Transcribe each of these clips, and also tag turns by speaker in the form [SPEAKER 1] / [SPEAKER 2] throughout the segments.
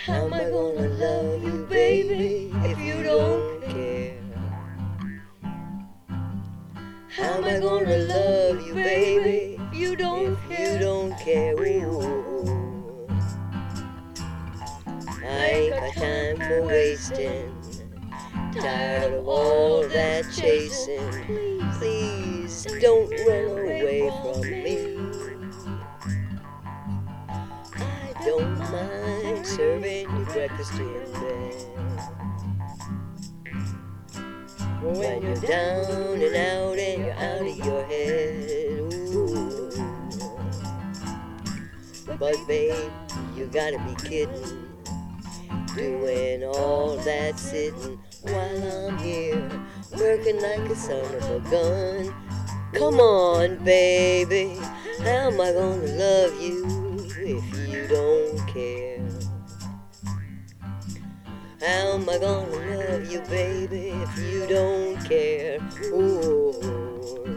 [SPEAKER 1] How am I gonna love you, baby, if you don't care? How am I gonna love you, baby, if you don't care? Ooh. I ain't got time for wasting. Tired of all that chasing. Please don't run away from me. I don't mind serving you breakfast in bed. When you're down and out and you're out of your head. Ooh. But babe, you gotta be kidding. Doing all that sitting while I'm here, working like a son of a gun. Come on, baby, how am I gonna love you if you don't care? How am I gonna love you, baby, if you don't care? Ooh.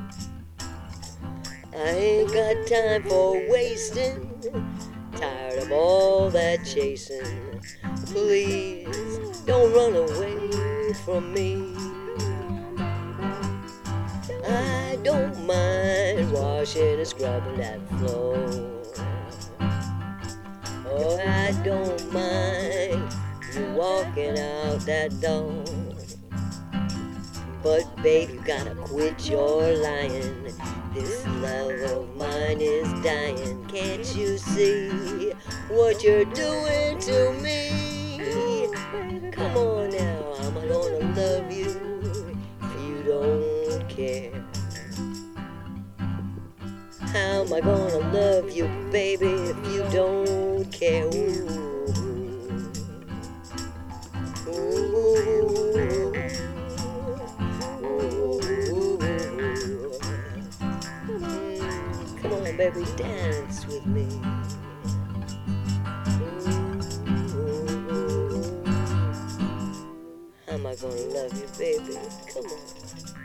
[SPEAKER 1] I ain't got time for wasting. Tired of all that chasing. Please don't run away from me. I don't mind washing and scrubbing that floor. Oh, I don't mind you walking out that door. But babe, you gotta quit your lying. This love of mine is dying. Can't you see what you're doing to me? Come on now, how am I gonna love you if you don't care? How am I gonna love you, baby, if you don't care? Ooh. Ooh. Come on, baby, dance with me. How am I gonna love you, baby? Come on.